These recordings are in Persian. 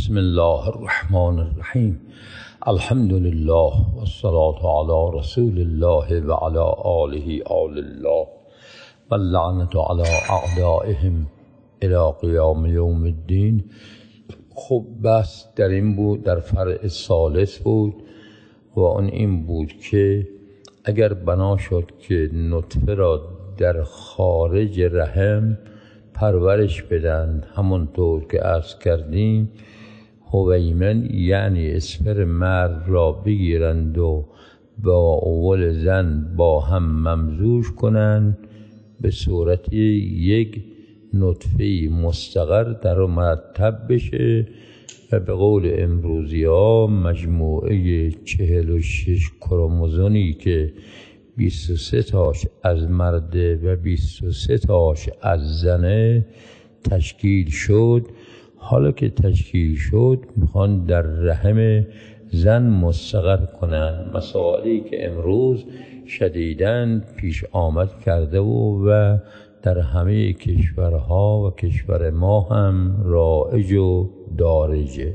بسم الله الرحمن الرحیم. الحمد لله والصلاة علی رسول الله و علی آله آل الله و اللعنة علی اعدائهم الی قیام یوم الدین. خب بس در این بود، در فرع ثالث بود و آن این بود که اگر بنا شد که نطفه را در خارج رحم پرورش بدن، همونطور که عرض کردیم هویمن یعنی اسپر مرد را بگیرند و با اول زن با هم ممزوج کنند، به صورت یک نطفه مستقر در مرتب بشه و به قول امروزی ها مجموعه 46 کروموزومی که 23 تاش از مرده و 23 تاش از زنه تشکیل شد. حالا که تشکیل شد میخوان در رحم زن مستقر کنن، مسائلی که امروز شدیداً پیش آمد کرده و در همه کشورها و کشور ما هم رایج و دارجه.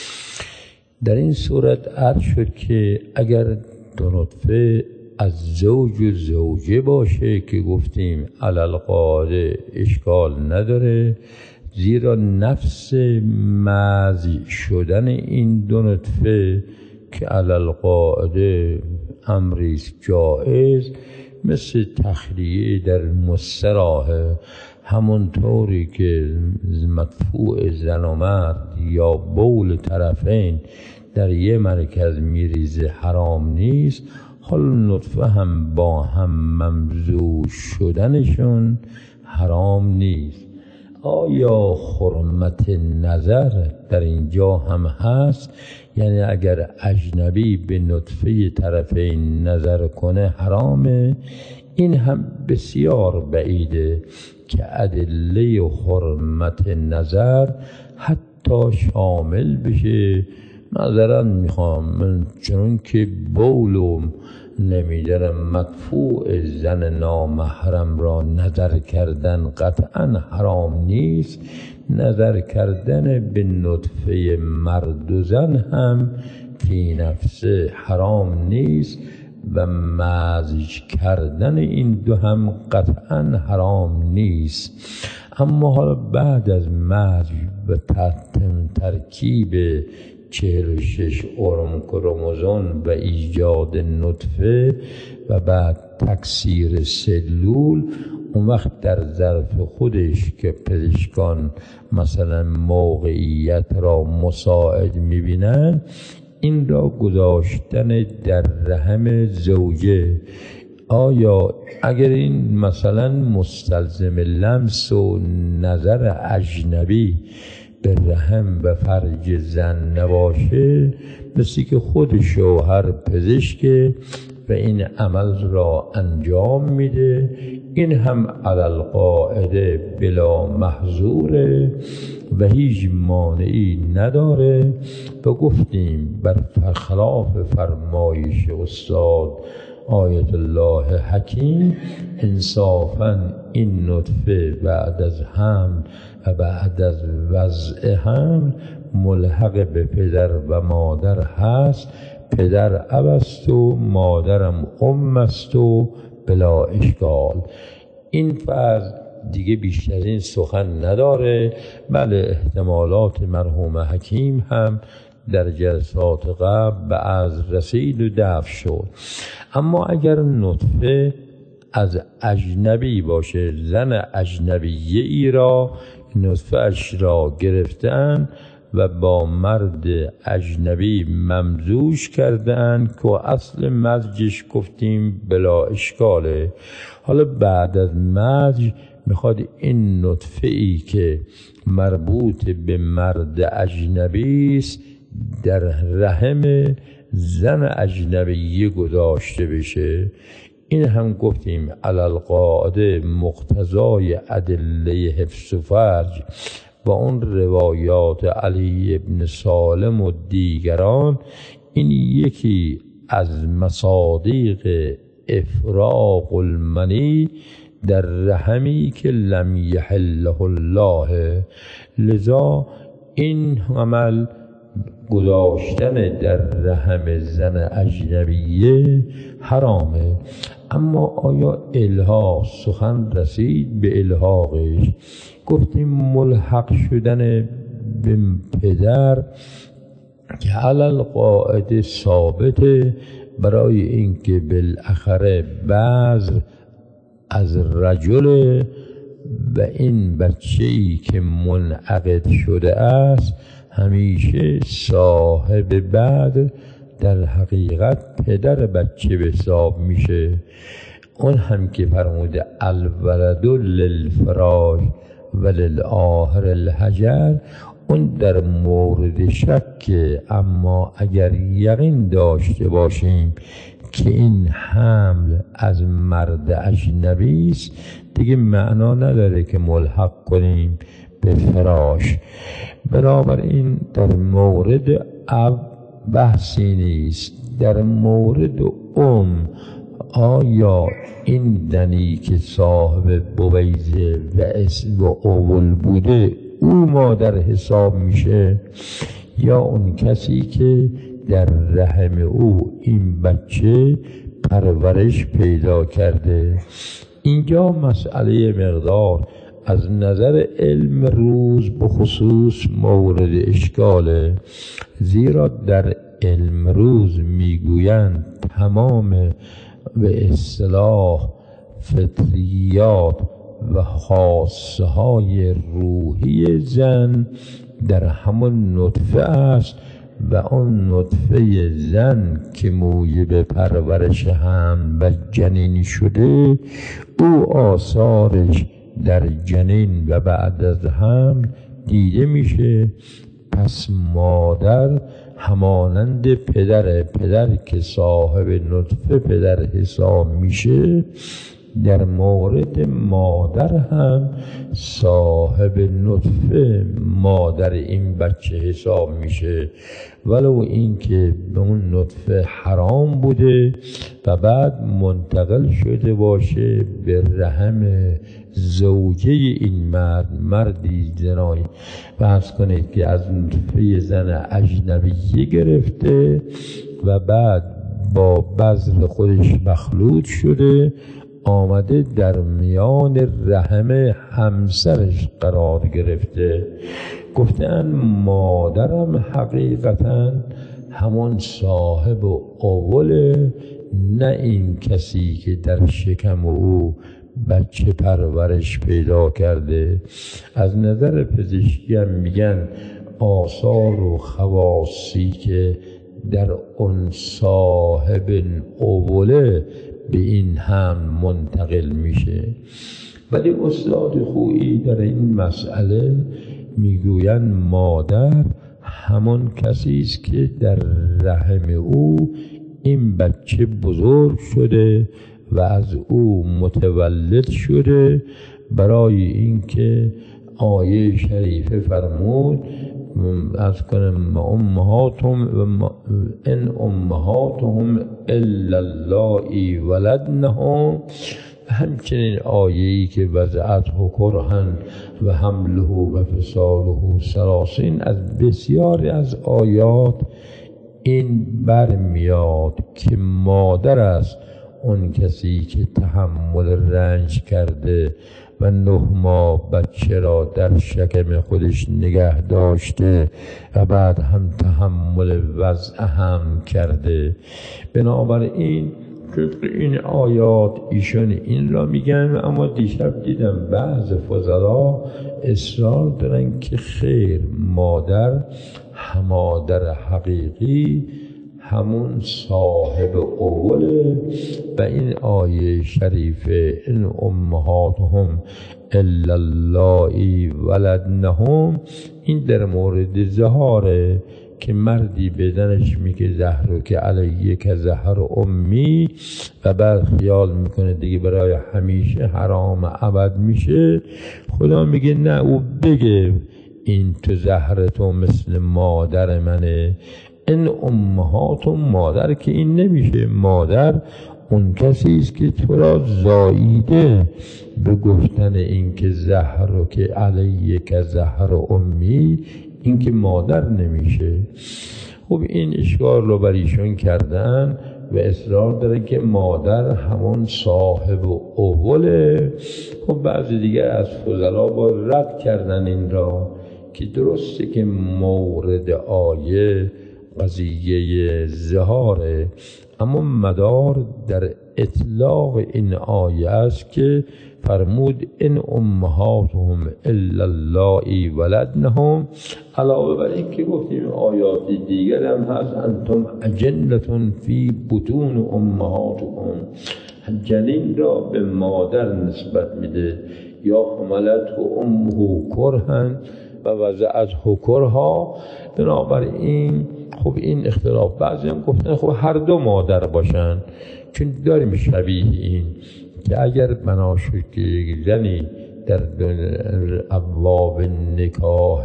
در این صورت عرض شد که اگر دو نطفه از زوج و زوجه باشه که گفتیم علی القاعده اشکال نداره، زیرا نفس مزی شدن این دو نطفه که علی القاعده امریست جائز، مثل تخلیه در مستراحه، همونطوری که مدفوع زن و مرد یا بول طرفین در یه مرکز میریزه حرام نیست. حالا نطفه هم با هم ممزوج شدنشون حرام نیست. آیا حرمت نظر در اینجا هم هست؟ یعنی اگر اجنبی به نطفه طرفین نظر کنه حرامه؟ این هم بسیار بعیده که ادله حرمت نظر حتی شامل بشه. نظرا میخوام من چون که بولم نمیدارم مدفوع زن نامحرم را نظر کردن قطعا حرام نیست، نظر کردن به نطفه مرد و زن هم فی نفسه حرام نیست و مزج کردن این دو هم قطعا حرام نیست. اما حالا بعد از مزج و ترکیب 46 کروموزوم و ایجاد نطفه و بعد تکثیر سلول، اون وقت در ظرف خودش که پزشکان مثلا موقعیت را مساعد میبینن، این را گذاشتن در رحم زوجه. آیا اگر این مثلا مستلزم لمس و نظر اجنبی به رحم و فرج زن نباشه، مثل که خود شوهر پزشک و این عمل را انجام میده، این هم علی القاعده بلا محظوره و هیچ مانعی نداره. و گفتیم بر خلاف فرمایش استاد آیت الله حکیم، انصافاً این نطفه بعد از حمل و بعد از وضع حمل ملحق به پدر و مادر هست. پدر اب است و مادرم ام است و بلا اشکال. این فرض دیگه بیشتر از این سخن نداره. بله احتمالات مرحوم حکیم هم در جلسات قبل به از رسید و دفع شد. اما اگر نطفه از اجنبی باشه، زن اجنبیه ای را نطفه اش را گرفتن و با مرد اجنبی ممزوج کردن که اصل مزجش گفتیم بلا اشکاله. حالا بعد از مزج میخواد این نطفه ای که مربوط به مرد اجنبی است در رحم زن اجنبی گذاشته بشه. این هم گفتیم علی القاعده مقتضای ادله حفظ و فرج با اون روایات علی ابن سالم و دیگران، این یکی از مصادیق افراغ المنی در رحمی که لم یحله الله. لذا این عمل گذاشتن در رحم زن اجنبیه حرامه. اما آیا الحاق سخن رسید به الحاقش؟ گفتیم ملحق شدن به پدر که علل قاعده ثابته، برای اینکه بالاخره بعض از رجل و این بچه‌ای که منعقد شده است همیشه صاحب بعد در حقیقت پدر بچه به حساب میشه. اون هم که فرموده الولد للفراش و للآخر الحجر، اون در مورد شکه. اما اگر یقین داشته باشیم که این حمل از مرد اجنبی است، دیگه معنا نداره که ملحق کنیم به فراش. بنابراین در مورد اب بحثی نیست. در مورد آیا این دنی که صاحب بویزه و اول بوده او مادر حساب میشه، یا اون کسی که در رحم او این بچه پرورش پیدا کرده؟ اینجا مسئله مقدار از نظر علم روز بخصوص مورد اشکاله، زیرا در علم روز میگویند تمام به اصطلاح فطریات و خاصه های روحی زن در همون نطفه است و اون نطفه زن که موجب پرورش هم و جنین شده، او آثارش در جنین و بعد از حمل دیده میشه. پس مادر همانند پدر که صاحب نطفه پدر حساب میشه، در مورد مادر هم صاحب نطفه مادر این بچه حساب میشه، ولو اینکه به اون نطفه حرام بوده و بعد منتقل شده باشه به رحم زوجه این مردی زنایی. فرض کنید که از نطفه زن اجنبیه گرفته و بعد با بذر خودش مخلوط شده، آمده در میان رحم همسرش قرار گرفته. گفتن مادرم حقیقتا همون صاحب اوله، نه این کسی که در شکم او بچه پرورش پیدا کرده. از نظر پزشکی هم میگن آثار و خواصی که در اون صاحب اوله به این هم منتقل میشه. ولی استاد خویی در این مسئله میگویند مادر همون کسی است که در رحم او این بچه بزرگ شده و از او متولد شده، برای اینکه آیه شریفه فرمود از کنم امهاتهم الا اللائي ولدنهم. همچنین آیه‌ای که وضعته کرها و حمله و فصاله 30، از بسیاری از آیات این برمیاد که مادر است اون کسی که تحمل رنج کرده و 9 ماه بچه را در شکم خودش نگه داشته و بعد هم تحمل وضع هم کرده. بنابراین این آیات ایشان این را میگن. اما دیشب دیدم بعض فضلا اصرار دارن که خیر، مادر مادر حقیقی همون صاحب اوله و این آیه شریفه این امهاتهم الا اللائي ولدنهم، این در مورد زهاره که مردی به زنش میگه زهر که علیه که زهر امی و بعد خیال میکنه دیگه برای همیشه حرام ابد میشه. خدا میگه نه، او بگه این تو زهر تو مثل مادر منه. این امهاتم، مادر که این نمیشه. مادر اون کسی است که تو را زاییده به گفتن این که زهر که علیه که زهر امی، این که مادر نمیشه. خب این اشکال رو بر ایشون کردن و اصرار داره که مادر همون صاحب اوله. خب بعضی دیگر از فضلا با رد کردن این را که درسته که مورد آیه قضیه ظهاره، اما مدار در اطلاق این آیه است که فرمود ان امهاتهم الا اللائی ولدنهم، علاوه بر این که گفتیم آیات دیگر هم هست انتم اجنة فی بطون امهاتکم، جنین را به مادر نسبت میده، یا حملته امه کرها و وضعته کرها. بنابراین خب این اختلاف، بعضی هم گفتن خب هر دو مادر باشن، چون داریم شبیه این که اگر بنا شد که زنی در ابواب نکاح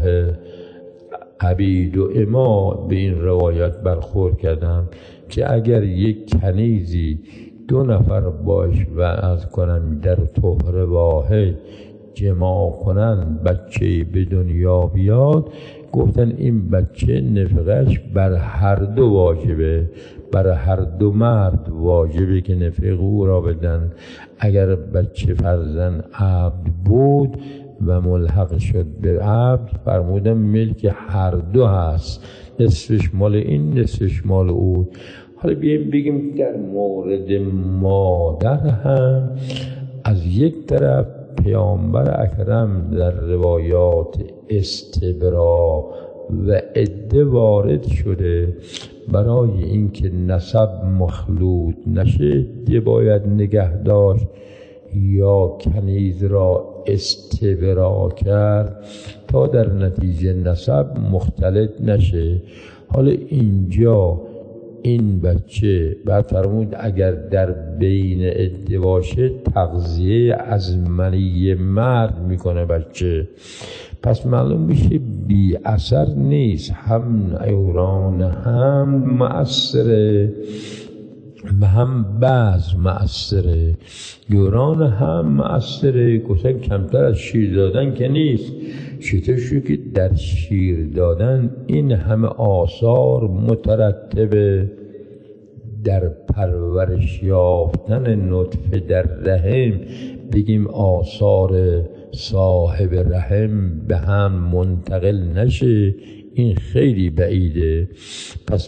عبید و اما به این روایت برخورد کردن که اگر یک کنیزی 2 نفر باش و از کنن در طهر واحد جماع کنن بچه به دنیا بیاد، گفتن این بچه نفقش بر هر دو واجبه، بر هر دو مرد واجبه که نفق او را بدن. اگر بچه فرزند عبد بود و ملحق شد به عبد، فرمودن ملک هر دو هست، نصفش مال این نصفش مال او. حالا بیاییم بگیم در مورد مادر هم از یک طرف پیامبر اکرم در روایات استبرا و عده وارد شده برای اینکه نسب مخلوط نشه باید نگه داشت یا کنیز را استبرا کرد تا در نتیجه نسب مختلط نشه. حالا اینجا این بچه بعد فرمود اگر در بین عده باشه تغذیه از منی مرد میکنه بچه، پس معلوم میشه بی اثر نیست، هم ایوران هم مؤثره و هم بعض مؤثره. یوران هم مؤثره، گفتن کمتر از شیر دادن که نیست، چطور شد که در شیر دادن این همه آثار مترتبه، در پرورش یافتن نطفه در رحم بگیم آثار صاحب رحم به هم منتقل نشه، این خیلی بعیده. پس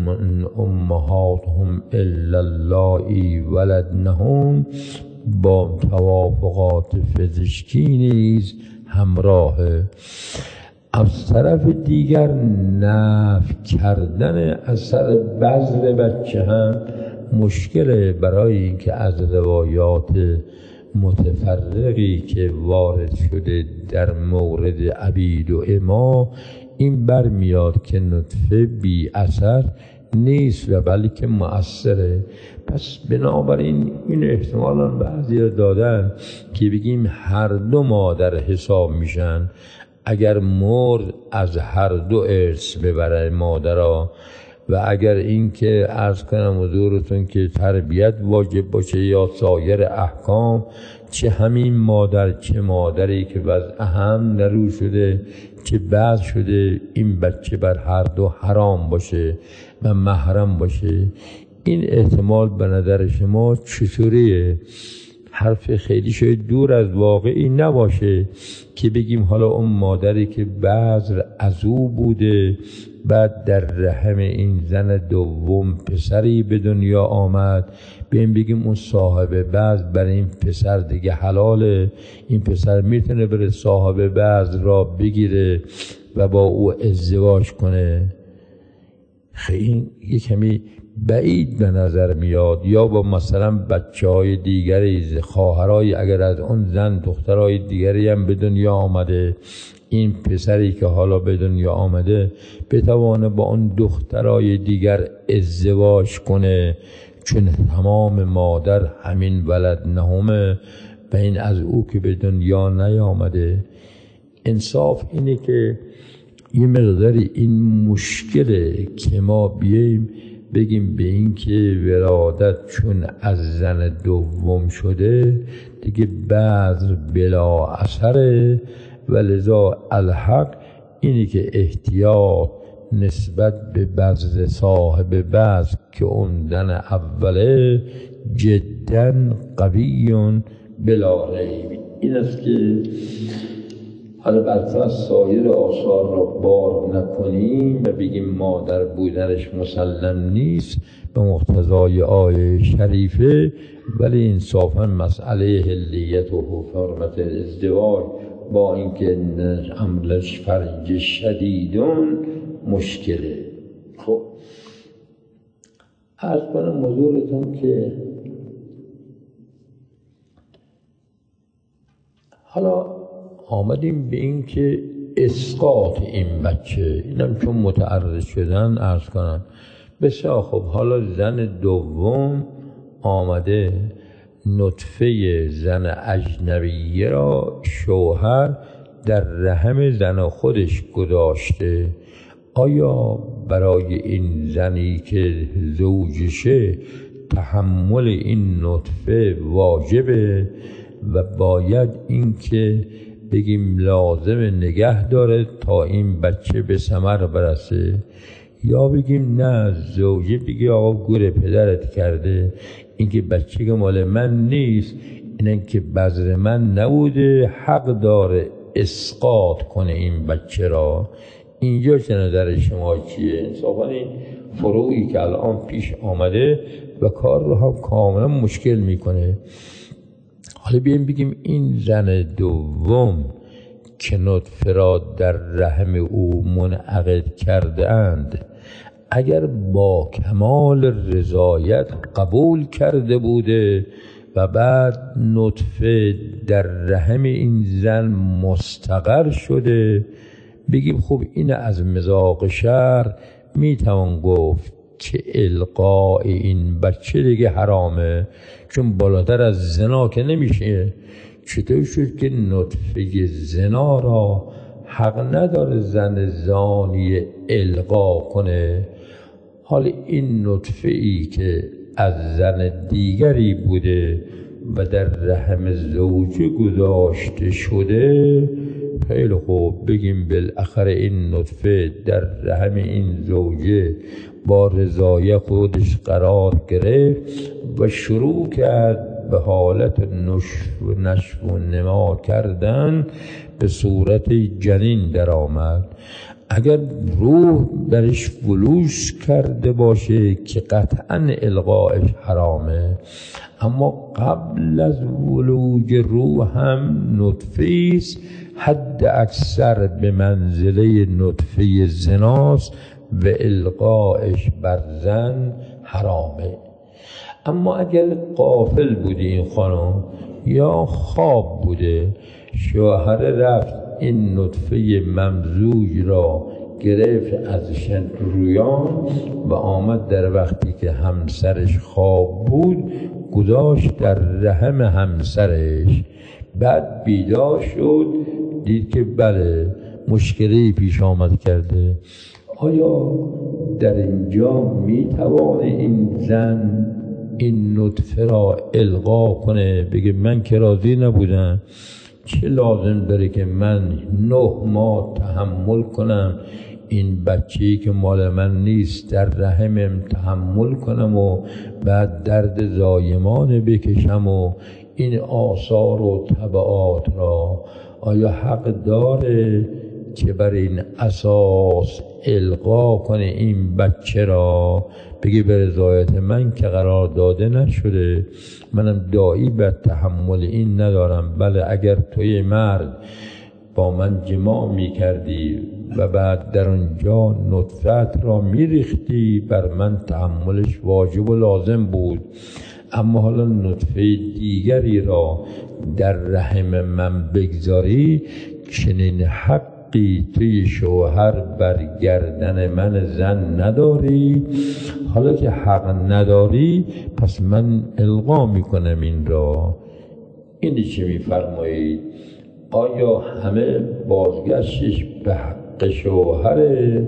امهاتهم الا اللائی ولدنهم با توافقات پزشکی نیز همراهه. از طرف دیگر نفی کردن اثر بذر بچه هم مشکله، برای اینکه از روایات متفرقی که وارد شده در مورد عبید و اما این برمیاد که نطفه بی اثر نیست و بلکه مؤثره. پس بنابراین این احتمالاً بعضی را دادن که بگیم هر دو مادر حساب میشن، اگر مرد از هر دو ارث ببره مادرها، و اگر این که عرض کنم حضورتون که تربیت واجب باشه یا سایر احکام، چه همین مادر چه مادری که وضع هم نرو شده چه بعض شده، این بچه بر هر دو حرام باشه و محرم باشه. این احتمال به نظر شما چطوریه؟ حرف خیلی شاید دور از واقعی نباشه که بگیم حالا اون مادری که بذر از او بوده، بعد در رحم این زن دوم پسری به دنیا آمد، بگیم اون صاحب بذر برای این پسر دیگه حلاله، این پسر میتونه بره صاحب بذر را بگیره و با او ازدواج کنه. خیلی یه کمی بعید به نظر میاد. یا با مثلا بچه‌های دیگری، خواهرای اگر از اون زن دخترای دیگری هم به دنیا آمده، این پسری که حالا به دنیا آمده بتوانه با اون دخترای دیگر ازدواج کنه، چون تمام مادر همین ولدنهم و این از او که به دنیا نیامده. انصاف اینه که یه مقداری این مشکله که ما بیاییم بگیم به این که ولادت چون از زن دوم شده دیگه بذر بلا اثره، و لذا الحق اینی که احتیاط نسبت به بذر صاحب بذر که اون زن اوله جدا قویون بلا ریب. این است که حالا برفرض سایر آثار را بار نکنیم و بگیم مادر بودنش مسلم نیست به مقتضای آیه شریفه، ولی انصافا مسئله حلیت و حرمت ازدواج با اینکه عملش فرج شدیدون مشکله. خب عرض کنم حضورتون که حالا آمدیم به این که اسقاط این بچه، اینم چون متعرض شدن عرض کنم بسیار خب. حالا زن دوم آمده نطفه زن اجنبیه را شوهر در رحم زن خودش گذاشته، آیا برای این زنی که زوجشه تحمل این نطفه واجبه و باید این که بگیم لازم نگه داره تا این بچه به ثمر برسه، یا بگیم نه زوجه بگی آقا گور پدرت کرده، این که بچه که مال من نیست، اینه که بذر من نبوده، حق داره اسقاط کنه این بچه را. اینجا چه نظر شما چیه؟ انصافا این فروعی که الان پیش آمده و کار رو هم کاملا مشکل میکنه. حالا بیایم بگیم این زن دوم که نطفه را در رحم او منعقد کرده اند اگر با کمال رضایت قبول کرده بوده و بعد نطفه در رحم این زن مستقر شده، بگیم خب این از مذاق شرع میتوان گفت که القاء این بچه دیگه حرامه، چون بالاتر از زنا که نمیشه. چطور شد که نطفه زنا را حق نداره زن زانی القا کنه؟ حال این نطفه ای که از زن دیگری بوده و در رحم زوجه گذاشته شده، خیلی خوب بگیم بالاخره این نطفه در رحم این زوجه با رضای خودش قرار گرفت و شروع کرد به حالت نشو و نما کردن، به صورت جنین در آمد. اگر روح برش ولوش کرده باشه که قطعا القاءش حرامه، اما قبل از ولوج روح هم نطفه است حد اکثر به منزله نطفه زناست و القاءش بر زن حرامه. اما اگر غافل بوده این خانم یا خواب بوده، شوهر رفت این نطفه ممزوج را گرفت ازشن رویان و آمد در وقتی که همسرش خواب بود گذاشت در رحم همسرش، بعد بیدار شد دید که بله مشکلی پیش آمد کرده. آیا در اینجا میتوانه این زن این نطفه را القا کنه، بگه من که راضی نبودم، چه لازم داره که من 9 ماه تحمل کنم این بچه‌ای که مال من نیست در رحمم تحمل کنم و بعد درد زایمان بکشم و این آثار و تبعات را؟ آیا حق داره که بر این اساس القا کنه این بچه را، بگی به رضایت من که قرار داده نشده، منم داعی بر تحمل این ندارم. بله اگر توی مرد با من جماع می کردی و بعد در اونجا نطفت را می ریختی، بر من تحملش واجب و لازم بود، اما حالا نطفه دیگری را در رحم من بگذاری، چنین حقی توی شوهر بر گردن من زن نداری. حالا که حق نداری پس من القا میکنم این را. اینی چه میفرمایید؟ آیا همه بازگشتش به حق شوهره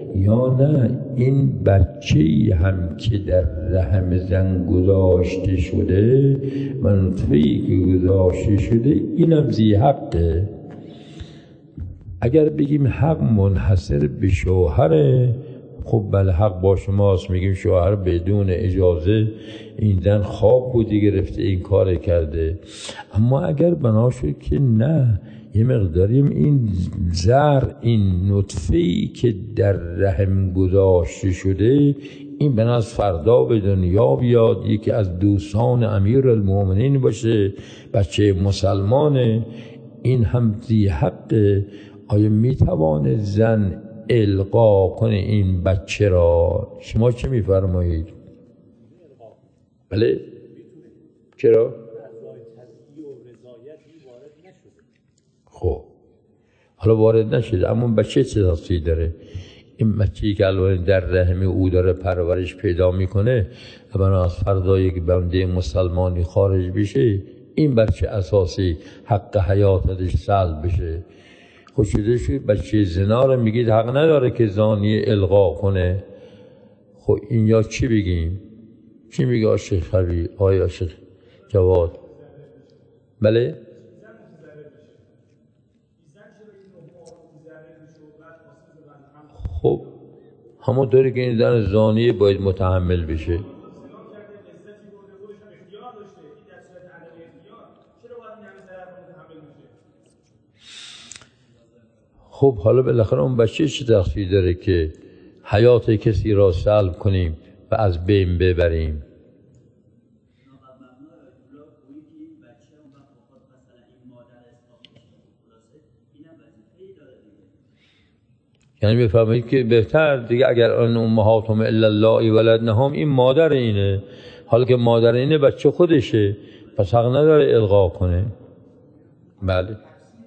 یا نه این بچه‌ای هم که در رحم زن گذاشته شده و نطفه‌ای که گذاشته شده اینم ذی حقه؟ اگر بگیم حق منحصر به شوهره، خب بله حق با شماست، میگیم شوهر بدون اجازه این زن خواب بودی گرفته این کار کرده. اما اگر بنا شد که نه، یه مقداریم این زر، این نطفه‌ای که در رحم گذاشته شده، این بناس فردا به دنیا بیاد، یکی از دوستان امیرالمومنین باشه، بچه مسلمانه، این هم ذی حقه. آیا میتوانه زن القا کنه این بچه را؟ شما چه میفرمایید؟ بله؟ چرا؟ خب حالا وارد نشده، اما بچه چه تاثیری داره؟ این بچه‌ای که الان در رحم او داره پرورش پیدا میکنه، اما از فردا یک بنده مسلمانی خارج بشه، این بچه اساسی حق حیات ازش سلب بشه. خوش شده شد بچه زنا رو میگید حق نداره که زانی القا کنه. خب این یا چی بگیم؟ چی میگه آشق خبی؟ آیا آشق جواد؟ بله؟ خب همون طوری که این زن زانیه باید متحمل بشه. خب حالا بالاخره اون بچه چه تقصیری داره که حیات کسی را سلب کنیم و از بین ببریم؟ یعنی بفهمید که بهتر دیگه اگر ان امهاتهم الا الله ولدنهم، این مادر اینه، حالا که مادر اینه بچه خودشه، پس حق نداره القا کنه. بله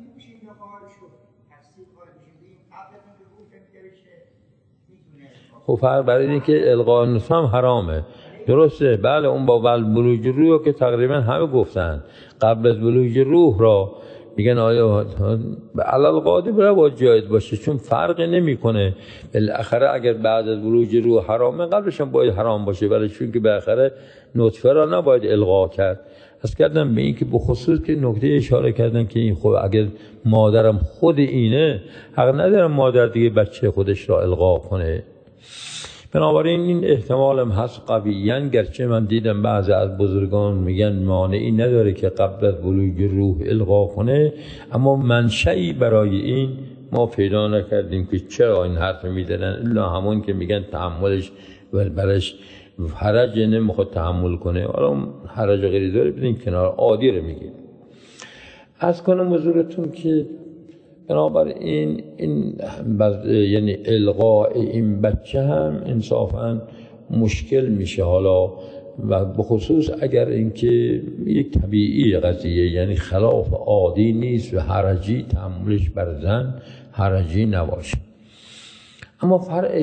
خب فرق برای اینه که القا نطفه هم حرامه، درسته؟ بله اون با بلوغ روح که تقریبا همه گفتن قبل از بلوغ روح را میگن آیا علل قادر باید جایز باشه، چون فرق نمیکنه. بالاخره اگر بعد از بلوغ روح حرامه، قبلش هم باید حرام باشه، ولی چون که بالاخره نطفه را نباید القا کرد. از کردم به این که بخصوص که نکته اشاره کردن که این خب اگر مادرم خود اینه، حق ندارم مادر دیگه بچه خودش را القا کنه. بنابراین این احتمال هم هست قویاً، گرچه من دیدم بعضی از بزرگان میگن مانعی نداره که قبل از بلوغ روح القا کنه، اما منشأی برای این ما پیدا نکردیم که چرا این حرف میدنن، الا همون که میگن تحملش و برش حرج نمیخواد تحمل کنه. حالا حرج غیری داره بدین کنار، عادی رو میگیم. از کنم حضورتون که بنابراین این یعنی القاء این بچه هم انصافاً مشکل میشه حالا، و بخصوص اگر اینکه یک طبیعی قضیه، یعنی خلاف عادی نیست و حرجی تحملش بر زن حرجی نباشه. اما فرع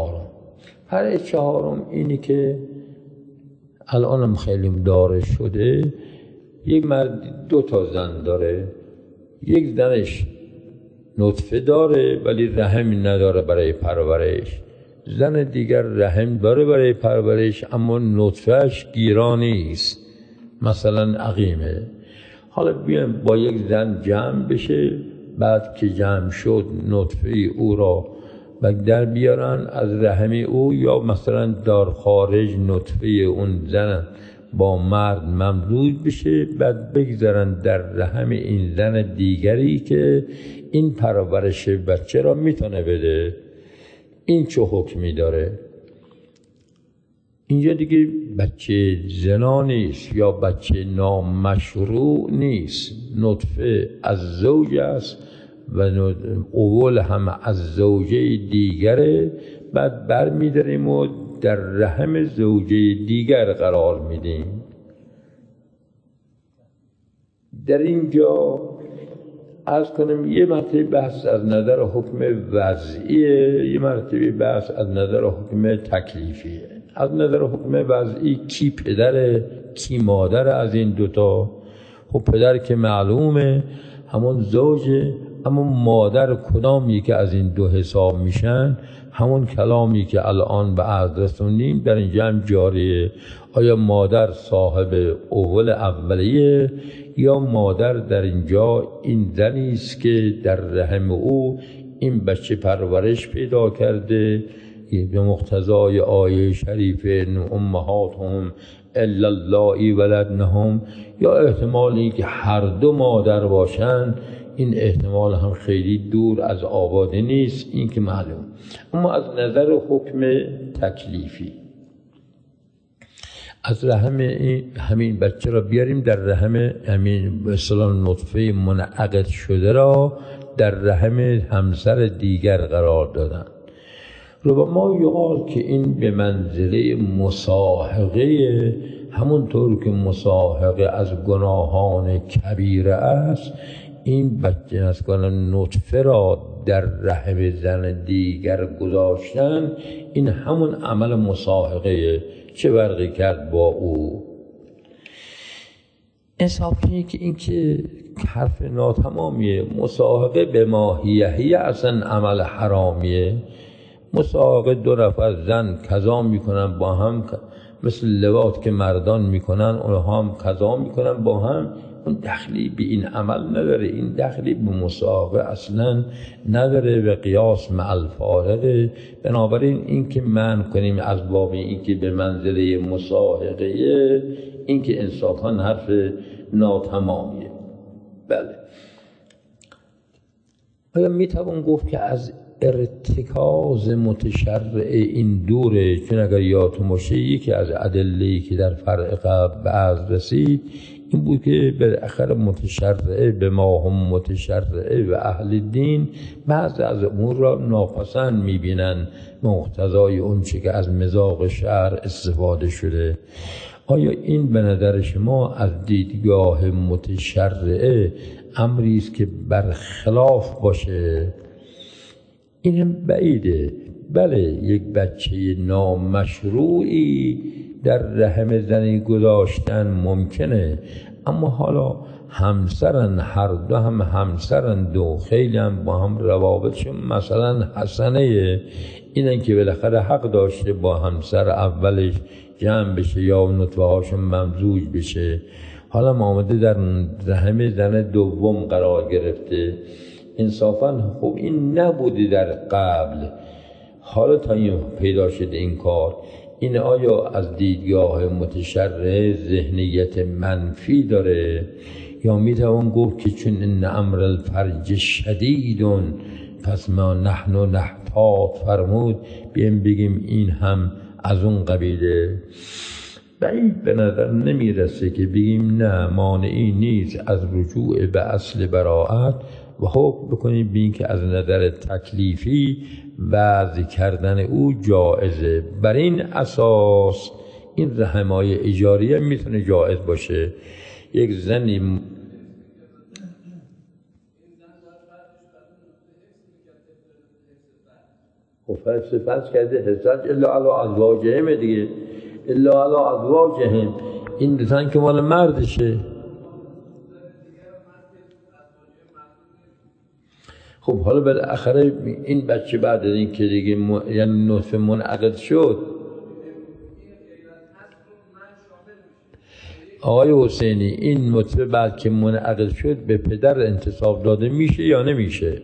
چهارم اینی که الانم خیلی داره شده، یک مرد 2 تا زن داره، یک زنش نطفه داره ولی رحم نداره برای پرورش، زن دیگر رحم داره برای پرورش اما نطفهش گیرانی است، مثلا عقیمه. حالا بیایم با یک زن جمع بشه، بعد که جمع شد نطفه او را در بیارن از رحم او، یا مثلا در خارج نطفه اون زن با مرد ممزوج بشه، بعد بگذارن در رحم این زن دیگری که این پرورش بچه را میتونه بده. این چه حکمی داره؟ اینجا دیگه بچه زنا نیست یا بچه نامشروع نیست، نطفه از زوج است و اول هم از زوجه دیگره، بعد بر میداریم و در رحم زوجه دیگر قرار میدیم. در اینجا عرض کنم یه مرتبه بحث از نظر حکم وضعیه، یه مرتبه بحث از نظر حکم تکلیفیه. از نظر حکم وضعی کی پدره کی مادر از این دوتا؟ خب پدر که معلومه همون زوجه، اما مادر کدام یکی از این دو حساب میشن؟ همون کلامی که الان به عرض رسوندیم در اینجا هم جاریه. آیا مادر صاحب اول اولیه یا مادر در اینجا این زنی است که در رحم او این بچه پرورش پیدا کرده به مقتضای آیه شریفه امهاتهم الا اللایی ولدنهم، یا احتمالی که هر دو مادر باشن. این احتمال هم خیلی دور از آباده نیست، این که معلوم. اما از نظر حکم تکلیفی از رحم همین بچه را بیاریم در رحم همین به اصطلاح نطفه منعقد شده را در رحم همسر دیگر قرار دادن. ربما یقال که این به منزله مصاحقه، همونطور که مصاحقه از گناهان کبیره است، این بچه از نطفه را در رحم زن دیگر گذاشتن، این همون عمل مصاحقه. چه فرقی کرد با او؟ انصافی که این که حرف ناتمامیه. مصاحقه به ماهیه اصلا عمل حرامیه. مصاحقه دو نفر زن قضا میکنن با هم، مثل لواط که مردان میکنن اونها هم قضا میکنن با هم. اون دخلی به این عمل نداره، این دخلی به مصاحقه اصلا نداره، به قیاس مع الفارقه. بنابراین این که منع کنیم از باب این که به منزله مصاحقه، این که انصافاً حرف ناتمامیه. بله، آیا میتوان گفت که از ارتکاز متشرع این دوره؟ چون اگر یادتون باشه یکی از ادله‌ای که در فرع قبل به عرض رسید این بود که بالاخره متشرعه به ما هم متشرعه و اهل دین بعض از امور را ناپسند میبینن مقتضای اون چه که از مذاق شرع استفاده شده. آیا این به نظر شما از دیدگاه متشرعه امری است که برخلاف باشه؟ این هم بعیده. بله، یک بچه نامشروعی در رحم زنی گذاشتن ممکنه، اما حالا همسرن، هر دو هم همسرن، دو خیلی هم با هم روابطشون مثلا حسنه، اینن که بالاخره حق داشته با همسر اولش جمع بشه یا نطفه هاشون ممزوج بشه. حالا آمده در رحم زن دوم قرار گرفته. انصافاً خب این نبوده در قبل، حالا تا این پیدا شده این کار. این آیا از دیدگاه متشرع ذهنیت منفی داره، یا میتوان گفت که چون ان امر الفرج شدیدون پس ما نحن نحتاط فرمود، بیایم بگیم این هم از اون قبیله؟ بعید به نظر نمیرسه که بگیم نه، مانعی نیست از رجوع به اصل براءت و حکم بکنیم بین که از نظر تکلیفی وضع کردن او جائزه. بر این اساس این رحمای اجاریه میتونه جائز باشه. یک زنی خب فرض کرده حسد الا علی ازواجهم دیگه، الا علی ازواجهم، این زن که مال مردشه. خب حالا بالاخره این بچه بعد از این که دیگه یعنی نطفه منعقد شد، آقای حسینی این نطفه بعد که منعقد شد به پدر انتصاب داده میشه یا نمیشه؟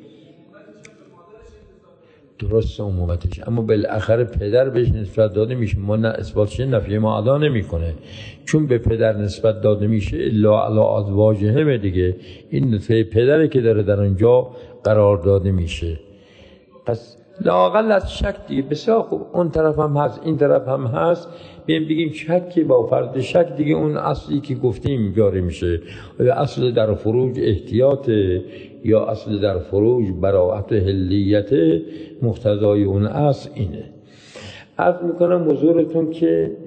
درست عمومتش، اما بالاخره پدر بهش نسبت داده میشه. ما نه اثباتش نفی ما ادا نمیکنه، چون به پدر نسبت داده میشه الا علی ازواجهم دیگه، این نطفه پدره که داره در اونجا قرار داده میشه. پس لااقل از شک دیگه بسیار خوب، اون طرف هم هست این طرف هم هست، بگیم شکی با فرد شک دیگه اون اصلی که گفتیم جاری میشه. یا اصل در فروج احتیاط یا اصل در فروج براءت حلیت، مقتضای اون اصل اینه. عرض میکنم حضورتون که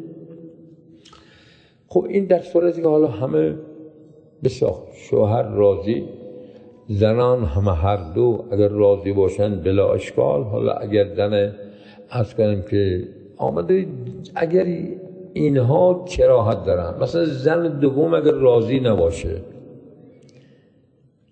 خب این در صورتی که حالا همه بسیار شوهر راضی، زنان همه هر دو اگر راضی باشن بلا اشکال. حالا اگر زن عرض کنم که آمده، اگر اینها کراهت دارن، مثلا زن دوم اگر راضی نباشه،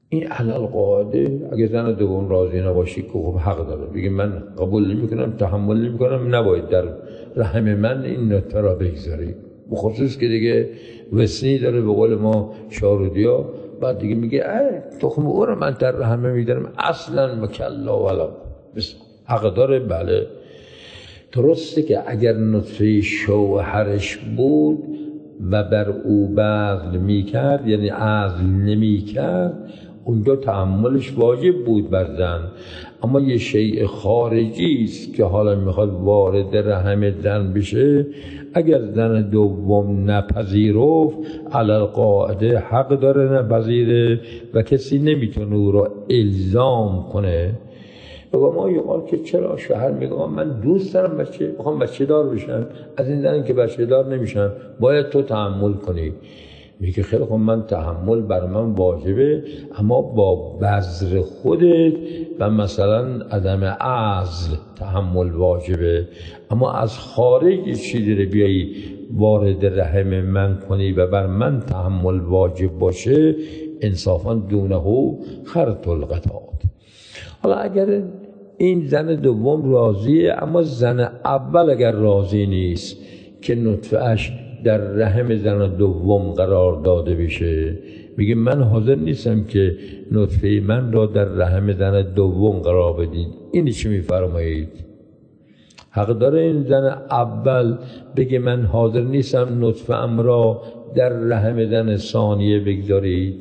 این علل قاعده اگه زن دوم راضی نباشی که خب حق داره بگه من قبول نمی‌کنم، تحمل نمی‌کنم، نباید در رحم من این نطفه را بگذاری. بخصوص که دیگه وسنی داره به قول ما شارودیا، بعد دیگه میگه تخم او رو من در رحم میدارم، اصلا مکلا ولا حق داره. بله درسته که اگر نطفه شوهرش بود و بر او بذل میکرد، یعنی عزل نمیکرد، اونجا تحملش واجب بود بر زن. اما یه شیء خارجی است که حالا میخواد وارد رحم زن بشه، اگر زن دوم نپذیرفت علی قاعده حق داره نپذیره و کسی نمیتونه او را الزام کنه. و ما یقال که چرا شوهر میگه من دوست دارم بخوام بچه دار بشم، از این زن که بچه دار نمیشم باید تو تحمل کنی. میگه خیلی خب من تحمل بر من واجبه، اما با بذر خودت و مثلا عدم عزل تحمل واجبه، اما از خارج چیزی رو بیایی وارد رحم من کنی و بر من تحمل واجب باشه، انصافا دونه خرط القطعات. حالا اگر این زن دوم راضیه، اما زن اول اگر راضی نیست که نطفه‌اش در رحم زن دوم قرار داده بشه، میگه من حاضر نیستم که نطفه من را در رحم زن دوم قرار بدید. این چی میفرمایید؟ حق داره این زن اول بگه من حاضر نیستم نطفه‌ام را در رحم زن ثانیه بگذارید؟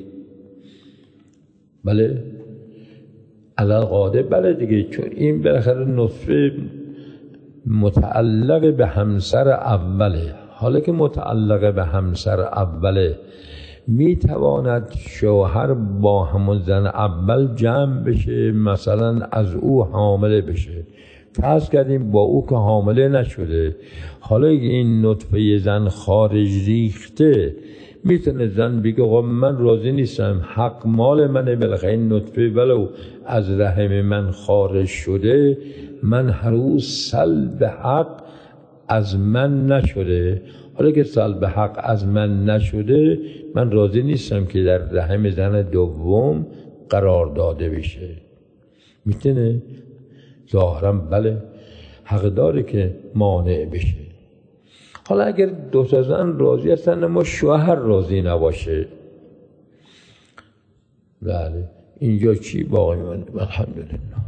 بله علل قاعده بله دیگه، چون این بالاخره نطفه متعلق به همسر اوله. حالا که متعلق به همسر اوله، میتواند شوهر با همون زن اول جمع بشه، مثلا از او حامله بشه، فرض کردیم با او که حامله نشده، حالا این نطفه زن خارج ریخته، میتونه زن بگه من راضی نیستم، حق مال منه، بالاخره این نطفه ولو از رحم من خارج شده، من هر روز سلب حق از من نشده. حالا که سلب حق از من نشده، من راضی نیستم که در رحم زن دوم قرار داده بشه. میتونه ظاهرا بله حق داره که مانع بشه. حالا اگر دو تا زن راضی هستن اما شوهر راضی نباشه، بله اینجا چی باقی مانده؟ الحمدلله.